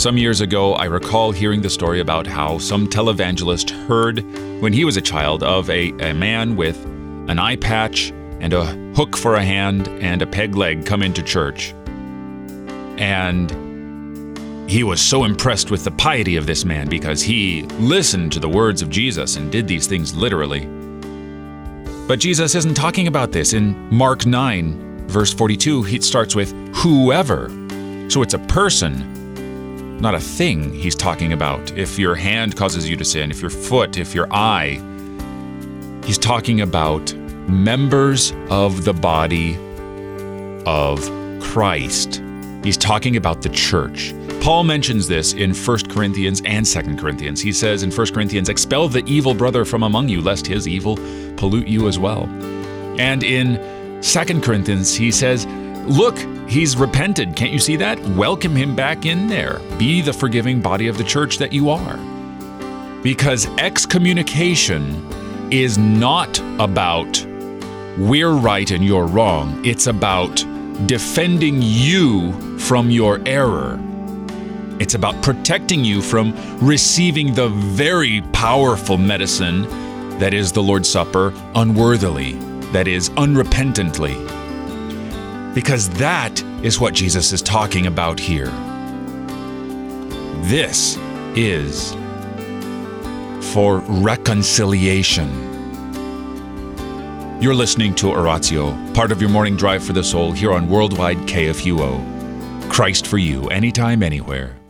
Some years ago, I recall hearing the story about how some televangelist heard, when he was a child, of a man with an eye patch and a hook for a hand and a peg leg come into church. And he was so impressed with the piety of this man because he listened to the words of Jesus and did these things literally. But Jesus isn't talking about this. In Mark 9, verse 42, he starts with whoever. So it's a person, not a thing he's talking about. If your hand causes you to sin, if your foot, if your eye, he's talking about members of the body of Christ. He's talking about the church. Paul mentions this in 1 Corinthians and 2 Corinthians. He says in 1 Corinthians, expel the evil brother from among you, lest his evil pollute you as well. And in 2 Corinthians, he says, look, he's repented. Can't you see that? Welcome him back in there. Be the forgiving body of the church that you are. Because excommunication is not about we're right and you're wrong. It's about defending you from your error. It's about protecting you from receiving the very powerful medicine that is the Lord's Supper unworthily, that is unrepentantly. Because that is what Jesus is talking about here. This is for reconciliation. You're listening to Oratio, part of your morning drive for the soul here on Worldwide KFUO. Christ for you, anytime, anywhere.